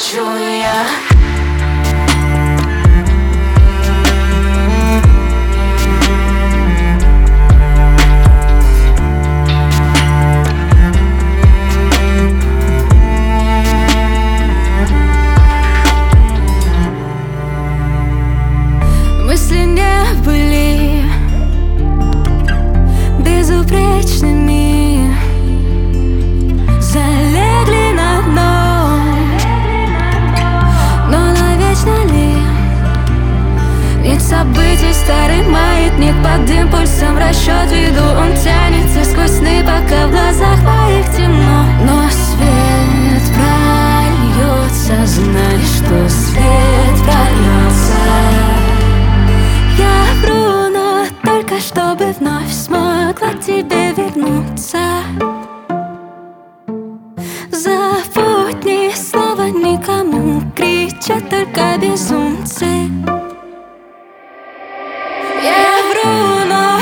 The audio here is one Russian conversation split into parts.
хочу я. Мысли не были безупречными, залегли на дно, но навечно ли? Нет событий, старый маятник под импульсом расчет веду. Он тянется сквозь сны, пока в глазах моих темно. Но свет прольется, знай, что свет прольется. Я вру, но только чтобы вновь смогла к тебе вернуться. Забудь ни слова никому, кричат только безумцы. Я вру, но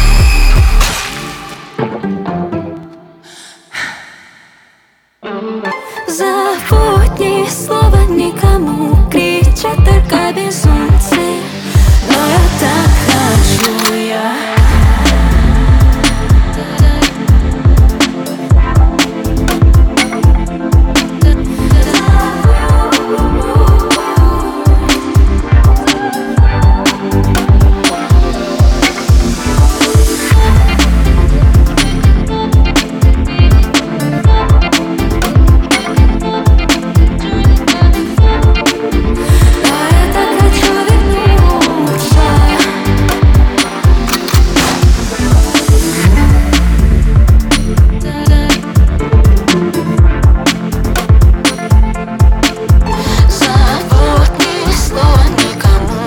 забудь ни слова никому, кричат только безумцы. Но я так хочу я.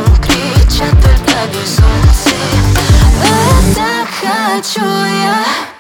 Хочу я.